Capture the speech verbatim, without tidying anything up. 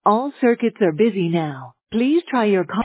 All circuits are busy now. Please try your call.